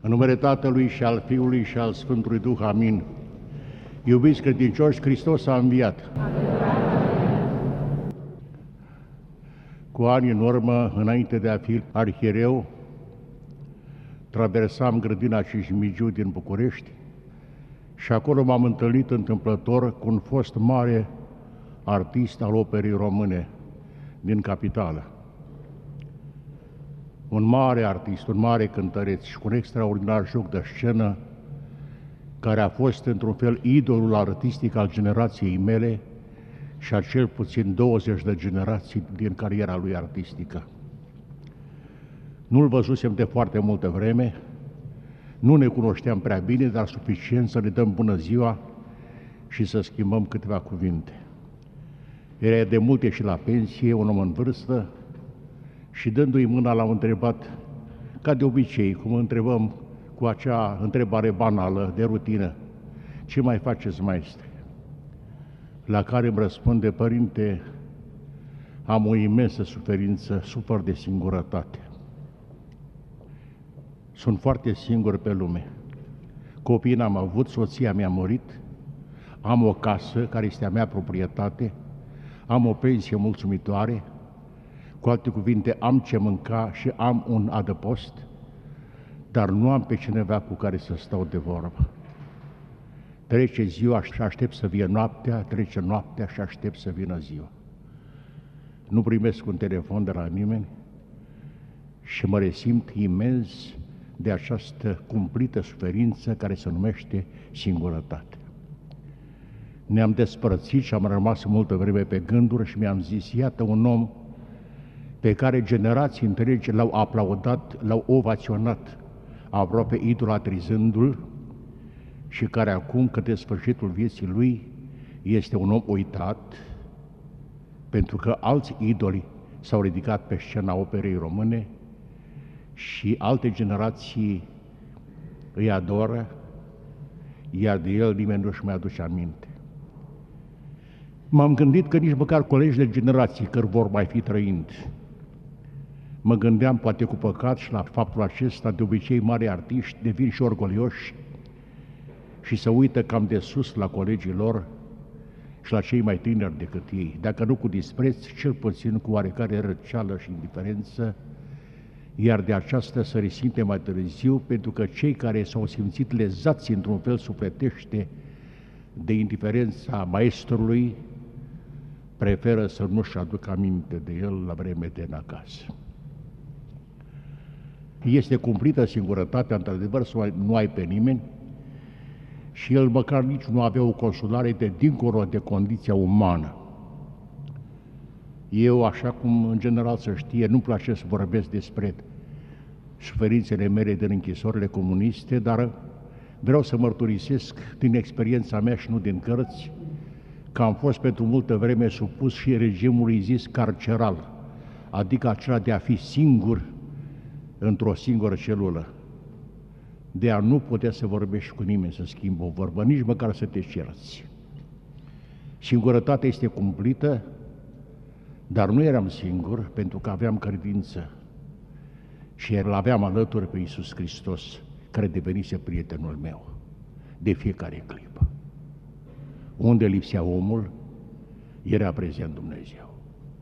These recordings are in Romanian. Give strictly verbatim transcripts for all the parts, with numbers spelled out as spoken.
În numele Tatălui și al Fiului și al Sfântului Duh, amin. Iubiți credincioși, Hristos a înviat. Cu ani în urmă, înainte de a fi arhiereu, traversam grădina Cismigiu din București și acolo m-am întâlnit întâmplător cu un fost mare artist al operei române din capitală. Un mare artist, un mare cântăreț și cu un extraordinar joc de scenă, care a fost într-un fel idolul artistic al generației mele și a cel puțin douăzeci de generații din cariera lui artistică. Nu-l văzusem de foarte multă vreme, nu ne cunoșteam prea bine, dar suficient să ne dăm bună ziua și să schimbăm câteva cuvinte. Era de multe și la pensie, un om în vârstă, și dându-i mâna l-am întrebat, ca de obicei, cum întrebăm cu acea întrebare banală, de rutină, ce mai faceți, maestre? La care îmi răspunde, părinte, am o imensă suferință, sufăr de singurătate. Sunt foarte singur pe lume. Copii n-am avut, soția mi-a murit, am o casă care este a mea proprietate, am o pensie mulțumitoare, cu alte cuvinte, am ce mânca și am un adăpost, dar nu am pe cineva cu care să stau de vorbă. Trece ziua și aștept să vină noaptea, trece noaptea și aștept să vină ziua. Nu primesc un telefon de la nimeni și mă resimt imens de această cumplită suferință care se numește singurătate. Ne-am despărțit și am rămas multă vreme pe gânduri și mi-am zis, iată un om pe care generații întregi l-au aplaudat, l-au ovaționat, aproape idolatrizându-l, și care acum, către sfârșitul vieții lui, este un om uitat, pentru că alți idoli s-au ridicat pe scena operei române și alte generații îi adoră, iar de el nimeni nu-și mai aduce aminte. M-am gândit că nici măcar colegi de generații, că vor mai fi trăind. Mă gândeam, poate cu păcat, și la faptul acesta, de obicei mari artiști devin și orgolioși și se uită cam de sus la colegii lor și la cei mai tineri decât ei, dacă nu cu dispreț, cel puțin cu oarecare răceală și indiferență, iar de aceasta se resimte mai târziu, pentru că cei care s-au simțit lezați într-un fel sufletește de indiferența maestrului, preferă să nu-și aducă aminte de el la vreme de acasă. Este cumplită singurătatea, într-adevăr, să nu ai pe nimeni, și el măcar nici nu avea o consolare de dincolo de condiția umană. Eu, așa cum în general se știe, nu-mi place să vorbesc despre suferințele mele din închisorile comuniste, dar vreau să mărturisesc din experiența mea și nu din cărți, că am fost pentru multă vreme supus și regimului zis carceral, adică acela de a fi singur într-o singură celulă, de a nu putea să vorbești cu nimeni, să schimbi o vorbă, nici măcar să te cerți. Singurătatea este cumplită, dar nu eram singur, pentru că aveam credință și îl aveam alături pe Iisus Hristos, care devenise prietenul meu de fiecare clipă. Unde lipsea omul, era prezent Dumnezeu.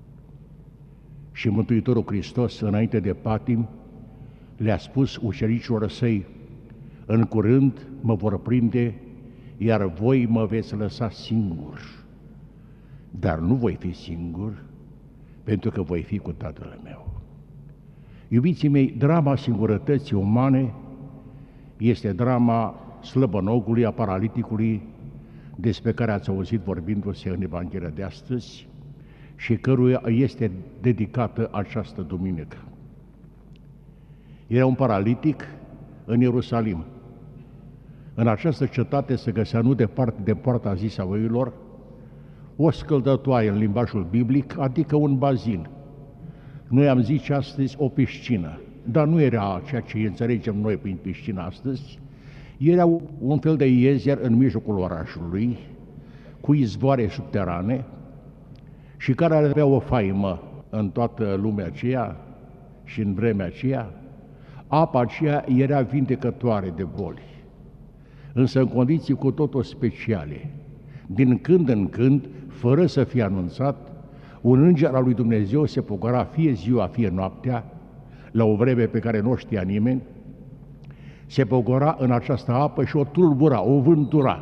Și Mântuitorul Hristos, înainte de patim, le-a spus ucenicilor săi, în curând mă vor prinde, iar voi mă veți lăsa singur. Dar nu voi fi singur, pentru că voi fi cu Tatăl meu. Iubiții mei, drama singurătății umane este drama slăbănogului, a paraliticului, despre care ați auzit vorbindu-se în Evanghelia de astăzi și căruia este dedicată această duminică. Era un paralitic în Ierusalim. În această cetate se găsea nu departe de poarta zis a oilor o scăldătoare în limbajul biblic, adică un bazin. Noi am zice astăzi o piscină, dar nu era ceea ce înțelegem noi prin piscină astăzi. Era un fel de iezer în mijlocul orașului, cu izvoare subterane și care avea o faimă în toată lumea aceea și în vremea aceea, Apa aceea era vindecătoare de boli, însă în condiții cu totul speciale. Din când în când, fără să fie anunțat, un înger al lui Dumnezeu se pogora fie ziua, fie noaptea, la o vreme pe care nu o știa nimeni, se pogora în această apă și o tulbura, o vântura.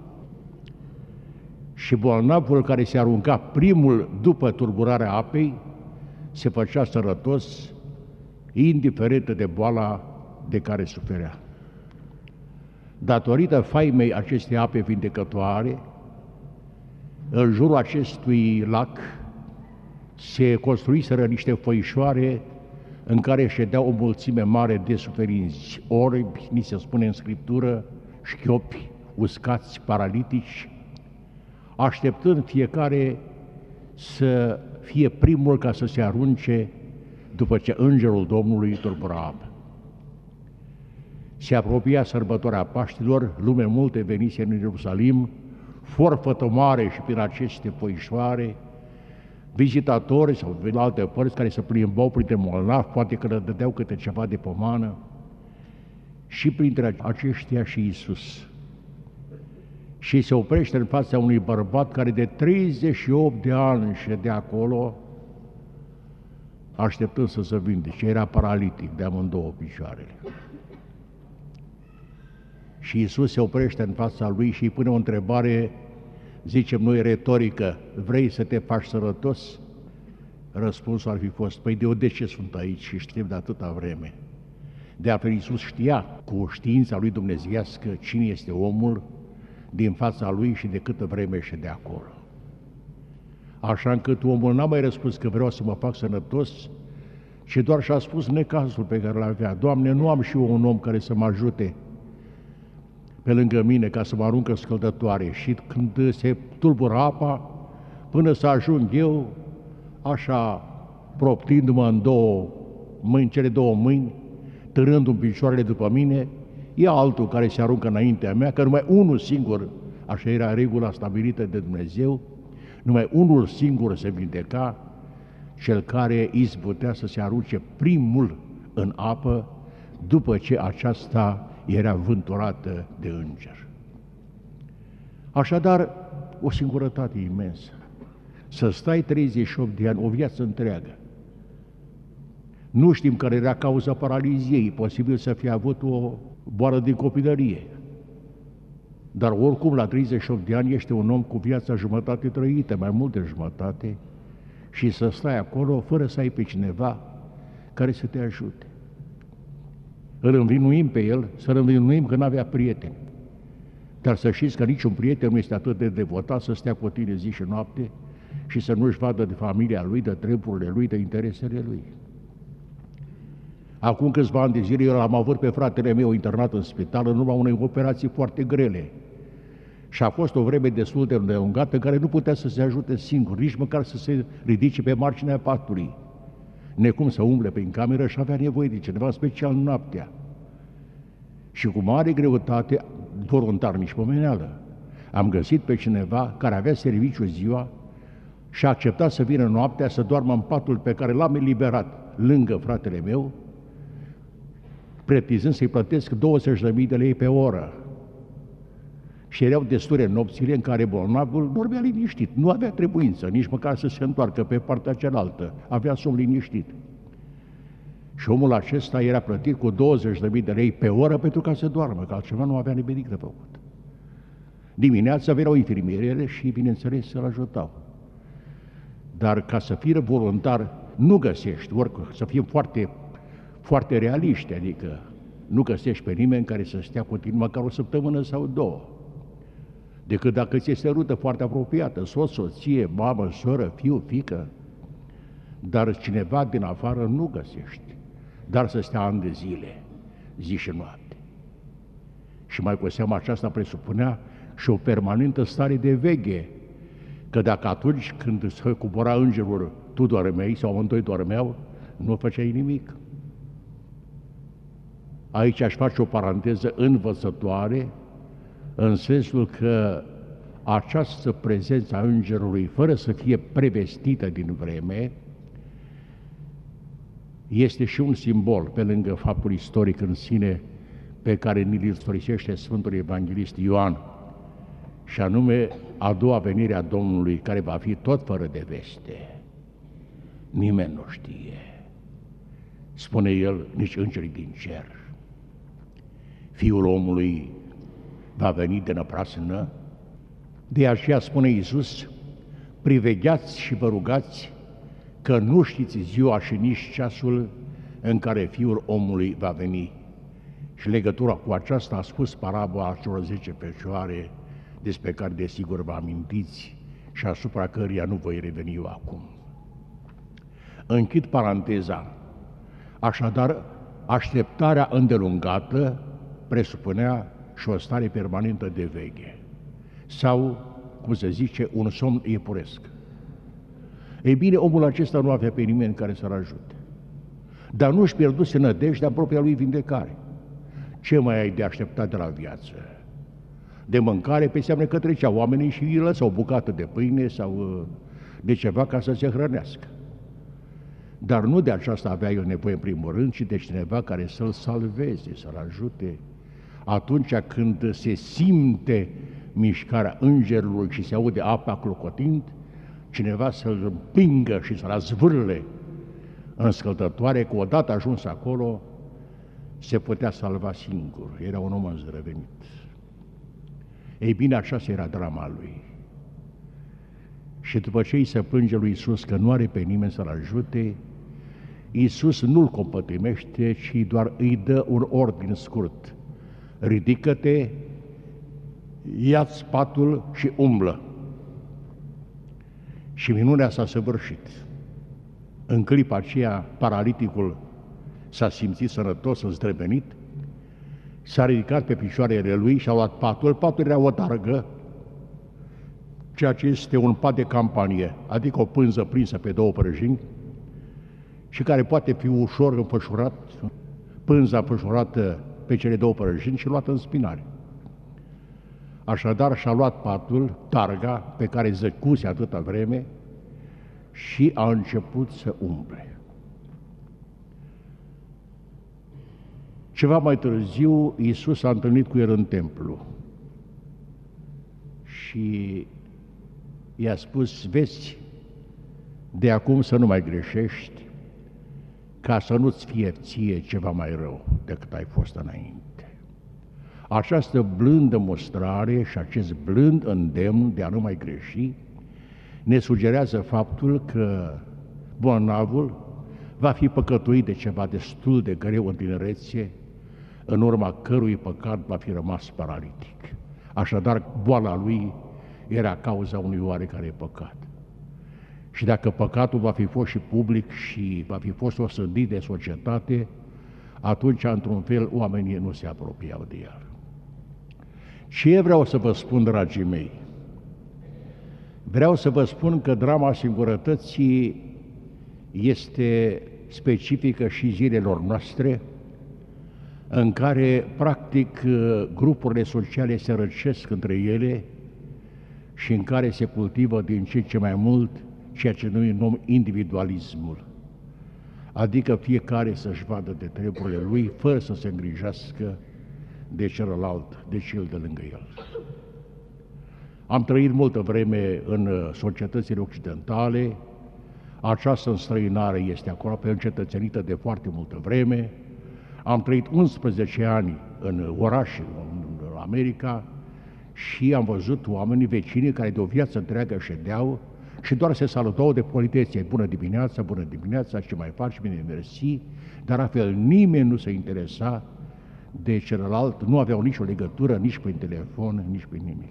Și bolnavul care se arunca primul după tulburarea apei se făcea sănătos, indiferent de boala de care suferea. Datorită faimei acestei ape vindecătoare, în jurul acestui lac se construiseră niște făișoare în care ședea o mulțime mare de suferinți, orbi, ni se spune în Scriptură, șchiopi, uscați, paralitici, așteptând fiecare să fie primul ca să se arunce după ce îngerul Domnului tulbura apă. Se apropia sărbătoarea Paștilor, lume multe venise în Ierusalim, forfătă mare și prin aceste foișoare, vizitatori sau din alte părți care se plimbau printre molnavi, poate că le dădeau câte ceva de pomană, și printre aceștia și Iisus. Și se oprește în fața unui bărbat care de treizeci și opt de ani ședea acolo, așteptând să se vindece. Era paralitic de amândouă picioarele. Și Iisus se oprește în fața lui și îi pune o întrebare, zicem noi, retorică: vrei să te faci sănătos? Răspunsul ar fi fost: păi de, de ce sunt aici și știu de atâta vreme? De altfel, Iisus știa cu știința lui dumnezeiască cine este omul din fața lui și de câtă vreme ședea acolo. Așa încât omul n-a mai răspuns că vreau să mă fac sănătos, ci doar și-a spus necazul pe care l-avea. Doamne, nu am și eu un om care să mă ajute pe lângă mine ca să mă aruncă scăldătoare. Și când se tulbură apa, până să ajung eu, așa proptindu-mă în două mâini, cele două mâini, târându-mi picioarele după mine, e altul care se aruncă înaintea mea, că numai unul singur, așa era regula stabilită de Dumnezeu, numai unul singur se vindeca, cel care izbutea să se arunce primul în apă, după ce aceasta era vânturată de înger. Așadar, o singurătate imensă. Să stai treizeci și opt de ani, o viață întreagă. Nu știm care era cauza paraliziei, posibil să fie avut o boală din copilărie. Dar oricum, la treizeci și opt de ani, ești un om cu viața jumătate trăită, mai mult de jumătate, și să stai acolo fără să ai pe cineva care să te ajute. Îl învinuim pe el, să-l învinuim că n-avea prieteni. Dar să știți că niciun prieten nu este atât de devotat să stea cu tine zi și noapte și să nu-și vadă de familia lui, de treburile lui, de interesele lui. Acum câțiva ani de zile eu l-am avut pe fratele meu internat în spital în urma unei operații foarte grele. Și a fost o vreme destul de îndelungată în care nu putea să se ajute singur, nici măcar să se ridice pe marginea patului. Necum să umble prin cameră și avea nevoie de cineva, special noaptea. Și cu mare greutate, voluntar, nici pomeneală, am găsit pe cineva care avea serviciu ziua și a acceptat să vină noaptea să doarmă în patul pe care l-am eliberat lângă fratele meu, pretizând să-i plătesc douăzeci de mii de lei pe oră. Și erau destule nopțile în care bolnavul dormea liniștit, nu avea trebuință, nici măcar să se întoarcă pe partea cealaltă, avea somn liniștit. Și omul acesta era plătit cu douăzeci de mii de lei pe oră pentru ca să doarmă, că altceva nu avea nimic de făcut. Dimineața veneau infirmierele și, bineînțeles, să-l ajutau. Dar ca să fie voluntar, nu găsești, oricum, să fim foarte, foarte realiști, adică nu găsești pe nimeni care să stea cu tine măcar o săptămână sau două. Decât dacă ți este rută foarte apropiată, soț, soție, mamă, soră, fiu, fiică. Dar cineva din afară nu găsești, dar să stea ani de zile, zi și noapte. Și mai cu seama aceasta presupunea și o permanentă stare de veche, că dacă atunci când se cobora îngerul, tu dormeai sau amândoi dormeau, nu făceai nimic. Aici aș face o paranteză învățătoare, în sensul că această prezență a îngerului, fără să fie prevestită din vreme, este și un simbol, pe lângă faptul istoric în sine, pe care ni-l istorisește Sfântul Evanghelist Ioan, și anume a doua venire a Domnului, care va fi tot fără de veste. Nimeni nu știe, spune el, nici îngerii din cer. Fiul omului va veni de năprasnă, de aceea spune Iisus, privegheați și vă rugați că nu știți ziua și nici ceasul în care Fiul omului va veni. Și legătura cu aceasta a spus parabola celor zece fecioare, despre care desigur vă amintiți și asupra căreia nu voi reveni eu acum. Închid paranteza. Așadar, așteptarea îndelungată presupunea și o stare permanentă de veche, sau, cum se zice, un somn iepuresc. Ei bine, omul acesta nu avea pe nimeni care să-l ajute, dar nu-și pierduse nădejdea în propria lui vindecare. Ce mai ai de așteptat de la viață? De mâncare, pe înseamnă că treceau oamenii și îi lăsau o bucată de pâine sau de ceva ca să se hrănească. Dar nu de aceasta avea eu nevoie în primul rând, ci de cineva care să-l salveze, să-l ajute. Atunci când se simte mișcarea îngerului și se aude apa clocotind, cineva să-l împingă și să-l zvârle în scăltătoare, că odată ajuns acolo, se putea salva singur. Era un om îndrăvenit. Ei bine, aceasta era drama lui. Și după ce îi se plânge lui Iisus că nu are pe nimeni să-l ajute, Iisus nu-l compătimește, ci doar îi dă un ordin scurt. Ridică-te, ia-ți patul și umblă. Și minunea s-a săvârșit. În clipa aceea, paraliticul s-a simțit sănătos, îndrăvenit, s-a ridicat pe picioarele lui și a luat patul. Patul era o targă, ceea ce este un pat de campanie, adică o pânză prinsă pe două prăjini și care poate fi ușor înfășurat, pânza înfășurată pe cele două prăjini și luată în spinare. Așadar și-a luat patul, targa, pe care zăcuse atâta vreme și a început să umble. Ceva mai târziu, Iisus s-a întâlnit cu el în templu și i-a spus, vezi, de acum să nu mai greșești, ca să nu-ți fie ție ceva mai rău decât ai fost înainte. Această blândă mostrare și acest blând îndemn de a nu mai greși ne sugerează faptul că bolnavul va fi păcătuit de ceva destul de greu în tinerețe, în urma cărui păcat va fi rămas paralitic. Așadar, boala lui era cauza unui oarecare păcat. Și dacă păcatul va fi fost și public și va fi fost osândit de societate, atunci, într-un fel, oamenii nu se apropiau de el. Ce vreau să vă spun, dragii mei? Vreau să vă spun că drama singurătății este specifică și zilelor noastre, în care, practic, grupurile sociale se răcesc între ele și în care se cultivă din ce ce mai mult ceea ce noi numim individualismul, adică fiecare să-și vadă de treburile lui, fără să se îngrijească de celălalt, de cel de lângă el. Am trăit multă vreme în societățile occidentale, această înstrăinare este aproape încetățenită de foarte multă vreme. Am trăit unsprezece ani în orașe, în America, și am văzut oamenii vecini care de o viață întreagă ședeau și doar se salutau de politețe. Bună dimineața, bună dimineața, ce mai faci, bine mersi, dar altfel nimeni nu se interesa de celălalt, nu aveau nicio legătură, nici prin telefon, nici prin nimic.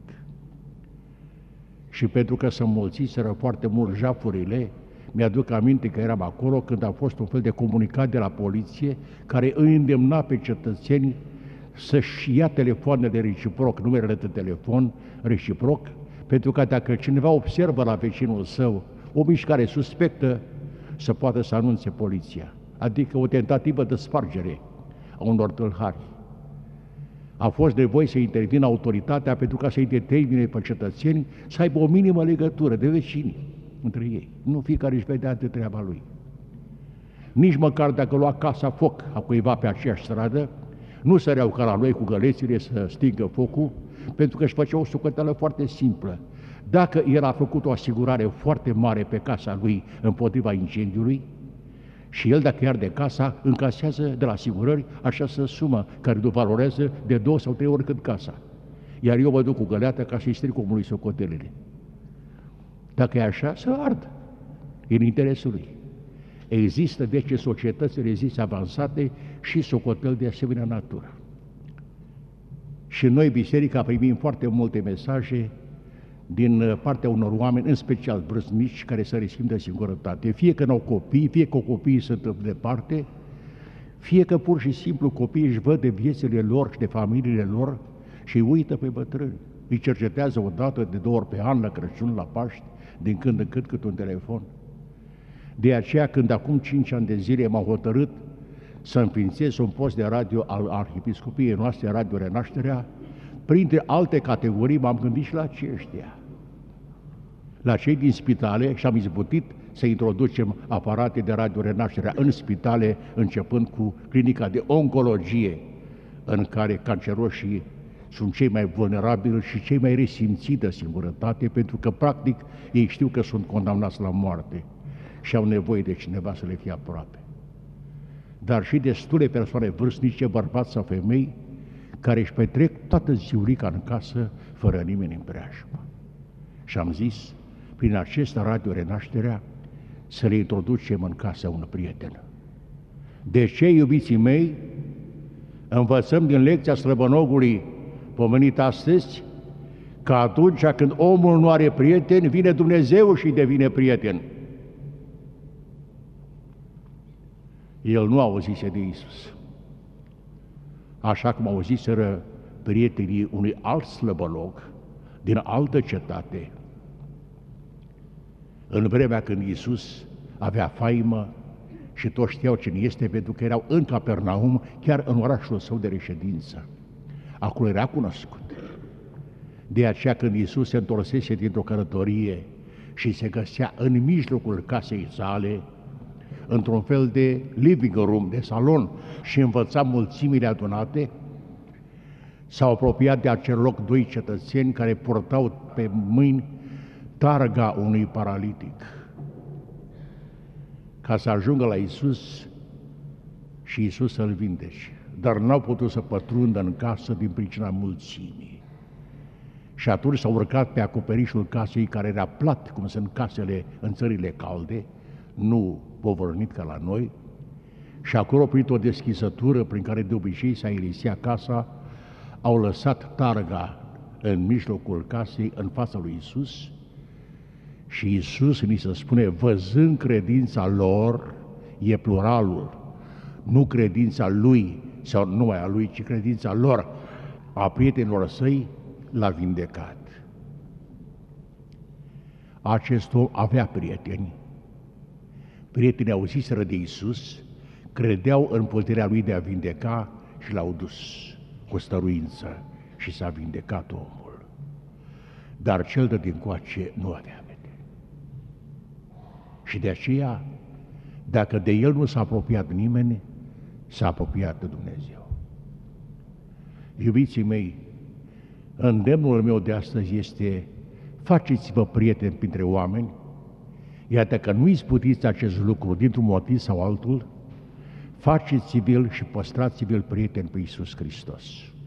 Și pentru că se înmulțiseră foarte mult jafurile, mi-aduc aminte că eram acolo când a fost un fel de comunicat de la poliție care îi îndemna pe cetățeni să-și ia telefoanele reciproc, numerele de telefon reciproc, pentru că dacă cineva observă la vecinul său o mișcare suspectă, să poată să anunțe poliția, adică o tentativă de spargere a unor tâlhari. A fost nevoie să intervină autoritatea pentru ca să-i determine pe cetățeni să aibă o minimă legătură de vecini între ei. Nu fiecare își vedea de treaba lui. Nici măcar dacă lua casa foc a cuiva pe aceeași stradă, nu săreau ca la noi cu gălețile să stingă focul, pentru că își făceau o socoteală foarte simplă. Dacă el a făcut o asigurare foarte mare pe casa lui împotriva incendiului, și el, dacă arde casa, încasează de la asigurări această sumă care îl valorează de două sau trei ori cât casa. Iar eu mă duc cu găleata ca să-i stric omului socotelele. Dacă e așa, să ard. E în interesul lui. Există, deci, în societățile zise avansate și socotel de asemenea natură. Și noi, biserica, primim foarte multe mesaje din partea unor oameni, în special vârstnici, care se resimt de singurătate. Fie că n-au copii, fie că copiii sunt departe, fie că pur și simplu copiii își văd de viețile lor și de familiile lor și îi uită pe bătrâni. Îi cercetează o dată, de două ori pe an, la Crăciun, la Paști, din când în când cât un telefon. De aceea, când acum cinci ani de zile m-am hotărât să înființez un post de radio al Arhiepiscopiei noastre, Radio Renașterea, printre alte categorii m-am gândit și la aceștia, la cei din spitale, și am izbutit să introducem aparate de Radio Renașterea în spitale, începând cu clinica de oncologie, în care canceroșii sunt cei mai vulnerabili și cei mai resimțiți de singurătate, pentru că, practic, ei știu că sunt condamnați la moarte și au nevoie de cineva să le fie aproape. Dar și destule persoane vârstnice, bărbați sau femei, care își petrec toată ziulica în casă, fără nimeni în preajmă. Și am zis, prin acest Radio Renașterea, să le introducem în casă un prieten. De ce, iubiții mei, învățăm din lecția slăbănogului pomenit astăzi, că atunci când omul nu are prieten, vine Dumnezeu și devine prieten. El nu auzise de Iisus, așa cum auziseră prietenii unui alt slăbănog din altă cetate, în vremea când Iisus avea faimă și toți știau cine este, pentru că erau în Capernaum, chiar în orașul său de reședință. Acolo era cunoscut. De aceea, când Iisus se întorsese dintr-o călătorie și se găsea în mijlocul casei sale, într-un fel de living room, de salon, și învăța mulțimile adunate, s-au apropiat de acel loc doi cetățeni care purtau pe mâini targa unui paralitic, ca să ajungă la Iisus și Iisus să-l vindece. Dar n-au putut să pătrundă în casă din pricina mulțimii. Și atunci s-au urcat pe acoperișul casei, care era plat, cum sunt casele în țările calde, nu povărnit ca la noi, și acolo, printr-o deschisătură prin care de obicei s-a irisea casa, au lăsat targa în mijlocul casei, în fața lui Iisus, și Iisus, ni se spune, văzând credința lor, e pluralul, nu credința lui sau numai a lui, ci credința lor, a prietenilor săi, l-a vindecat. Acest om avea prieteni. Prietenii auziseră de Iisus, credeau în puterea lui de a vindeca și l-au dus cu stăruință și s-a vindecat omul. Dar cel de dincoace nu avea vedere. Și de aceea, dacă de el nu s-a apropiat nimeni, s-a apropiat de Dumnezeu. Iubiții mei, îndemnul meu de astăzi este: faceți-vă prieteni printre oameni, iar dacă nu izbutiți acest lucru dintr-un motiv sau altul, faceți-vi-l și păstrați-vi-l prieten pe Iisus Hristos.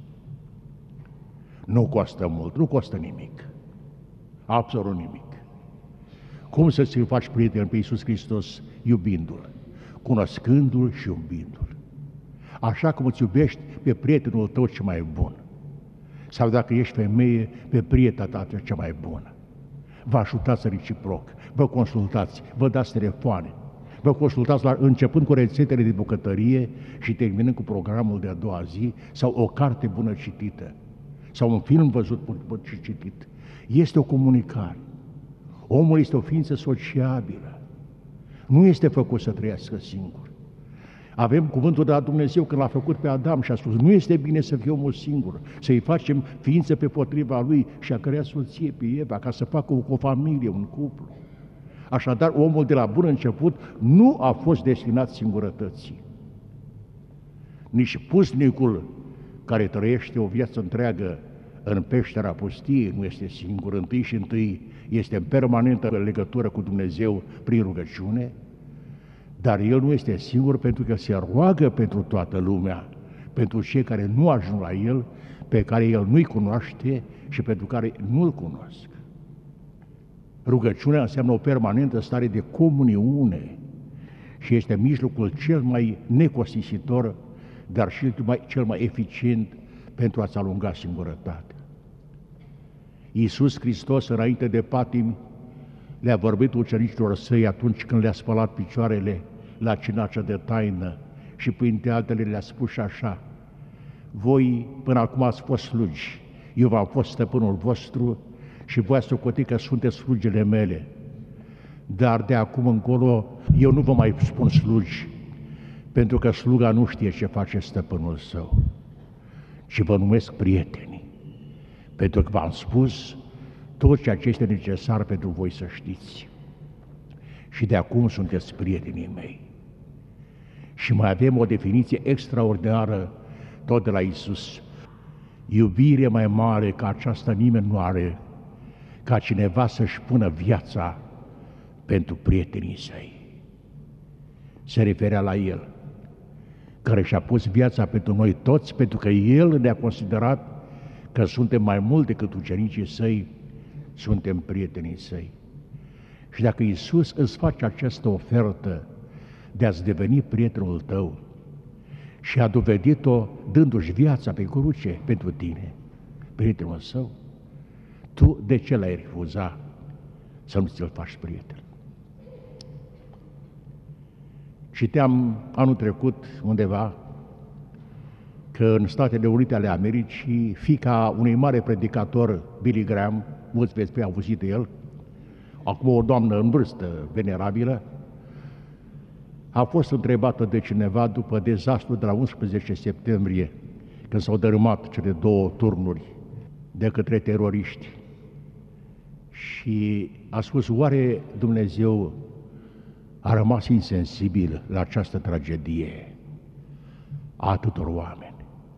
Nu costă mult, nu costă nimic, absolut nimic. Cum să ți-l faci prieten pe Iisus Hristos? Iubindu-l, cunoscându-l și iubindu-l. Așa cum îți iubești pe prietenul tău cel mai bun. Sau dacă ești femeie, pe prietena ta cea mai bună. Vă ajutați reciproc, vă consultați, vă dați telefoane, vă consultați la, începând cu rețetele de bucătărie și terminând cu programul de a doua zi, sau o carte bună citită, sau un film văzut și citit. Este o comunicare. Omul este o ființă sociabilă. Nu este făcut să trăiască singur. Avem cuvântul de la Dumnezeu când l-a făcut pe Adam și a spus: nu este bine să fie omul singur, să-i facem ființă pe potriva lui, și a creat soție pe Eva ca să facă o, o familie, un cuplu. Așadar, omul de la bun început nu a fost destinat singurătății. Nici pusnicul care trăiește o viață întreagă în peștera pustiei nu este singur. Întâi și întâi este în permanentă legătură cu Dumnezeu prin rugăciune, dar el nu este singur pentru că se roagă pentru toată lumea, pentru cei care nu ajung la el, pe care el nu-i cunoaște și pentru care nu-l cunosc. Rugăciunea înseamnă o permanentă stare de comuniune și este mijlocul cel mai necostisitor, dar și cel mai eficient pentru a-ți alunga singurătatea. Iisus Hristos, înainte de patimi, le-a vorbit ucenicilor săi atunci când le-a spălat picioarele la cina cea de taină și printre altele le-a spus și așa: voi până acum ați fost slugi, eu v-am fost stăpânul vostru și voi ați socotit că sunteți slugile mele, dar de acum încolo eu nu vă mai spun slugi, pentru că sluga nu știe ce face stăpânul său, ci vă numesc prieteni, pentru că v-am spus tot ceea ce este necesar pentru voi să știți. Și de acum sunteți prietenii mei. Și mai avem o definiție extraordinară tot de la Iisus. Iubire mai mare ca aceasta nimeni nu are, ca cineva să-și pună viața pentru prietenii săi. Se referea la El, care și-a pus viața pentru noi toți, pentru că El ne-a considerat că suntem mai mult decât ucenicii Săi, suntem prietenii Săi. Și dacă Iisus îți face această ofertă de a-ți deveni prietenul tău și a dovedit-o dându-și viața pe cruce pentru tine, prietenul Său, tu de ce l-ai refuza să nu ți-l faci prieten? Citeam anul trecut undeva că în Statele Unite ale Americii, fiica unui mare predicator, Billy Graham, mulți veți fi auzit de el, acum o doamnă în vârstă, venerabilă, a fost întrebată de cineva după dezastrul de la unsprezece septembrie, când s-au dărâmat cele două turnuri de către teroriști. Și a spus: oare Dumnezeu a rămas insensibil la această tragedie a atâtor oameni?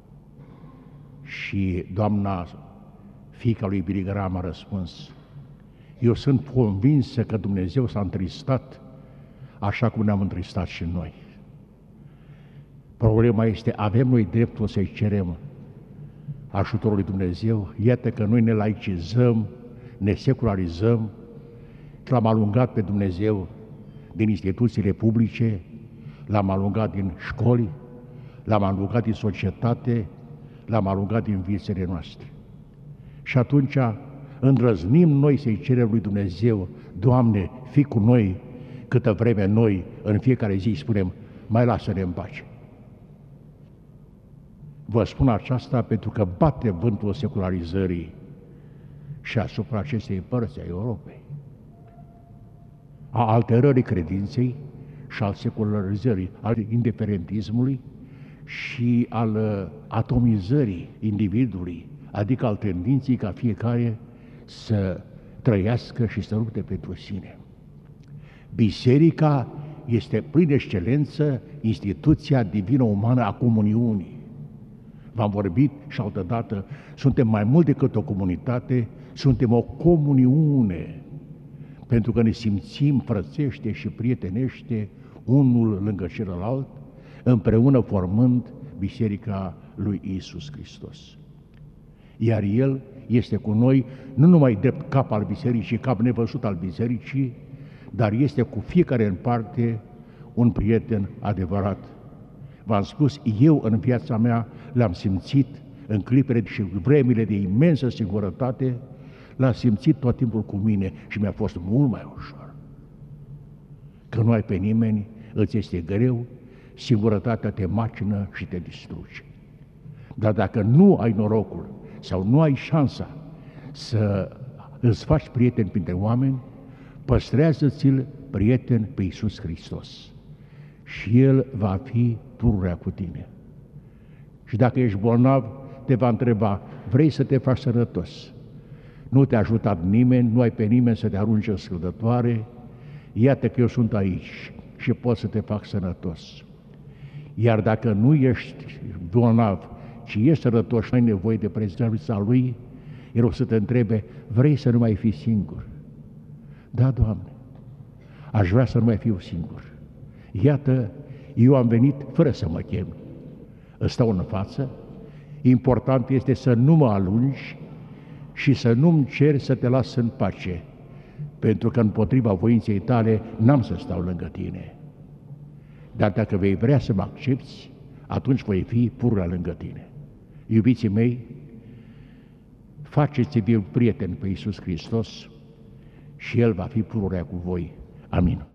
Și doamna, fiica lui Billy Graham, a răspuns: eu sunt convinsă că Dumnezeu s-a întristat așa cum ne-am întristat și noi. Problema este, avem noi dreptul să-i cerem ajutorul lui Dumnezeu? Iată că noi ne laicizăm, ne secularizăm, l-am alungat pe Dumnezeu din instituțiile publice, l-am alungat din școli, l-am alungat din societate, l-am alungat din visele noastre. Și atunci îndrăznim noi să-i cerem lui Dumnezeu: Doamne, fii cu noi, câtă vreme noi în fiecare zi spunem: mai lasă-ne în pace. Vă spun aceasta pentru că bate vântul secularizării și asupra acestei părți a Europei, a alterării credinței și al secularizării, al indiferentismului și al atomizării individului, adică al tendinței ca fiecare să trăiască și să lupte pentru sine. Biserica este prin excelență instituția divină-umană a comuniunii. V-am vorbit și altădată, suntem mai mult decât o comunitate, suntem o comuniune, pentru că ne simțim frățește și prietenește unul lângă celălalt, împreună formând Biserica lui Iisus Hristos. Iar El este cu noi nu numai drept cap al Bisericii, cap nevăzut al Bisericii, dar este cu fiecare în parte un prieten adevărat. V-am spus, eu în viața mea l-am simțit în clipele și vremile de imensă singurătate, l-am simțit tot timpul cu mine și mi-a fost mult mai ușor. Că nu ai pe nimeni, îți este greu, singurătatea te macină și te distruge. Dar dacă nu ai norocul sau nu ai șansa să îți faci prieteni printre oameni, păstrează-ți-l prieten pe Iisus Hristos și El va fi pururea cu tine. Și dacă ești bolnav, te va întreba: vrei să te faci sănătos? Nu te-a ajutat nimeni, nu ai pe nimeni să te arunci în scăldătoare, iată că eu sunt aici și pot să te fac sănătos. Iar dacă nu ești bolnav, ci ești sănătos și ai nevoie de prezența Lui, El o să te întrebe, vrei să nu mai fii singur? Da, Doamne, aș vrea să nu mai fiu singur. Iată, eu am venit fără să mă chem. Îți stau în față, important este să nu mă alungi și să nu-mi ceri să te las în pace, pentru că împotriva voinței tale n-am să stau lângă tine. Dar dacă vei vrea să mă accepți, atunci voi fi pururea lângă tine. Iubiții mei, faceți-vi prieten pe Iisus Hristos și El va fi pururea cu voi. Amin.